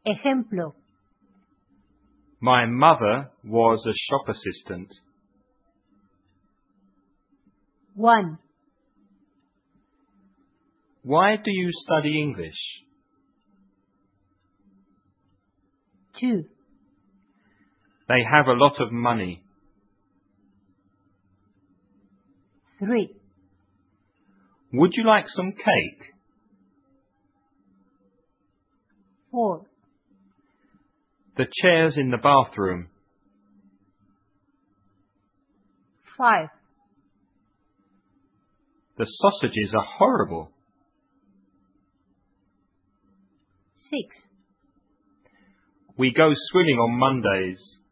Ejemplo. My mother was a shop assistant. 1. Why do you study English? 2. They have a lot of money. 3. Would you like some cake? 4. The chair's in the bathroom. 5. The sausages are horrible. 6. We go swimming on Mondays.